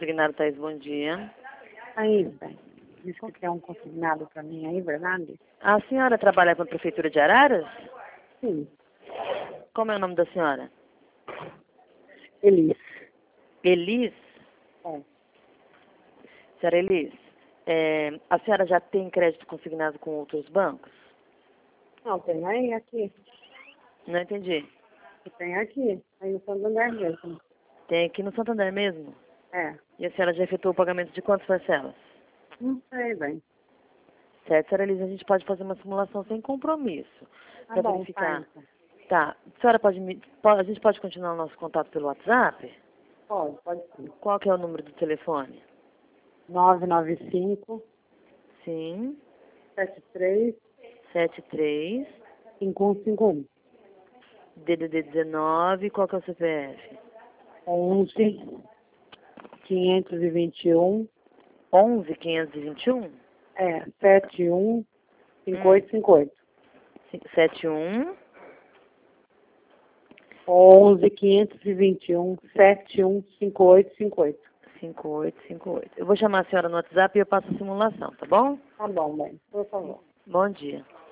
consignado, Thaís, bom dia. Aí, bem, disse que tem um consignado para mim aí, verdade? A senhora trabalha com a Prefeitura de Araras? Sim. Como é o nome da senhora? Elis. Elis? É. Senhora Elis, a senhora já tem crédito consignado com outros bancos? Não, tem aí aqui. Não entendi. Tem aqui. Aí no Santander mesmo. Tem aqui no Santander mesmo? É. E a senhora já efetuou o pagamento de quantas parcelas? Não sei, bem. Certo, senhora Elis, a gente pode fazer uma simulação sem compromisso. Tá Para bom, verificar. tá, então. Tá. A senhora a gente pode continuar o nosso contato pelo WhatsApp? Pode sim. Qual que é o número do telefone? 995 Sim. 73 73 5151. DDD 19, qual que é o CPF? 11 521 11 521 71 5858. 71 11 521 715858. 5858. Eu vou chamar a senhora no WhatsApp e eu passo a simulação, tá bom? Tá bom, bem. Por favor. Bom dia.